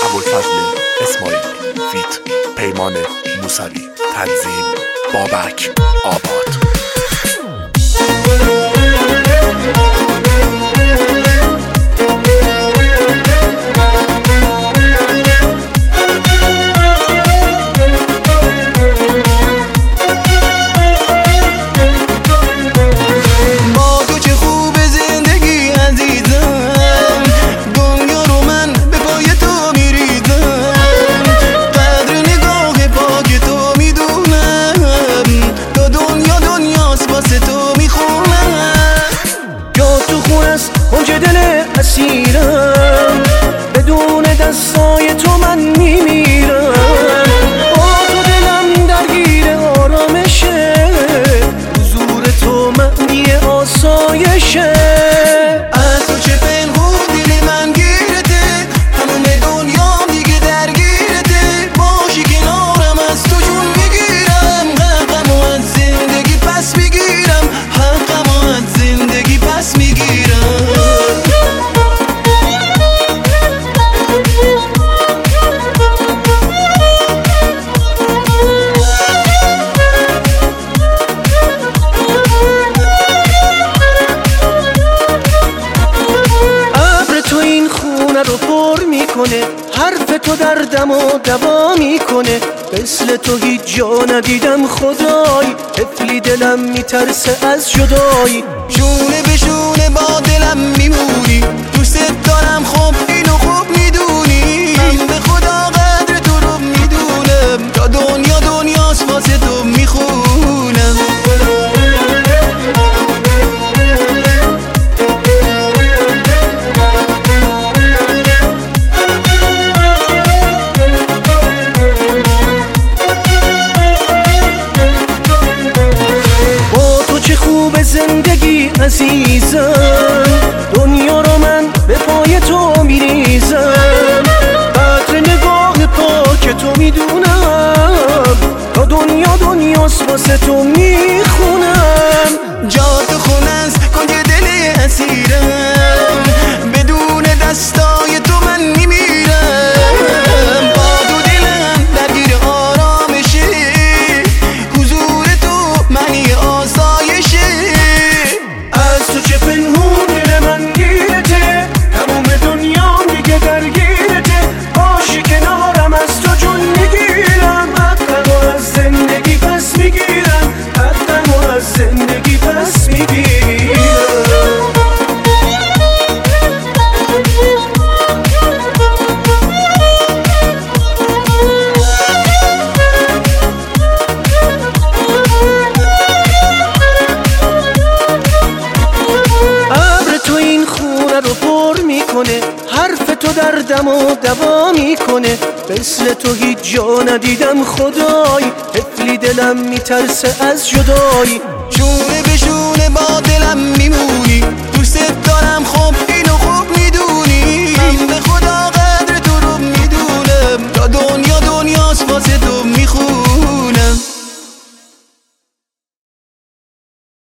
ابوالفضل اسماعیلی فیت پیمان موسوی تنظیم بابک آباد. اسیرم بدون دستای تو من میمیرم، با تو دلم درگیر آرامشه، حضور تو معنی آسایشه. از تو چه پنهون دل من گیرته، تمام دنیام دیگه درگیرته، باشی کنارم از تو جون میگیرم، حقمو از زندگی پس میگیرم، حقمو از زندگی پس میگیرم. رو پر میکنه، حرف تو دردم و دوا میکنه، مثل تو هیچ جا ندیدم خدای، طفلی دلم میترسه از جدایی، شونه به شونه با دلم میمونی، دوست دارم خب اینو خوب میدونی، من به خدا قدر تو رو میدونم، تا دنیا دنیاست واسه تو میخونم. زندگی عزیزم، دنیا رو من به پای تو میریزم، قدر نگاه پاک تو میدونم، تا دنیا دنیاست واسه تو میخونم. جا تو خونه است کنج دل اسیرم، بدون دستای تو من میمیرم، با دو دلم درگیر آرامشه، حضور تو معنی آسایشه. از تو چه پنهون دل من گیرته، تموم دنیا دیگه درگیرته، باشی کنارم از تو جون میگیرم، حقمو از زندگی پس میگیرم، حقمو از زندگی پس میگیرم. رو پر میکنه، حرف تو دردم و دوا میکنه، مثل تو هیچ جا ندیدم خدای، طفلی دلم میترسه از جدایی، شونه به شونه با دلم میمونی، دوست دارم خب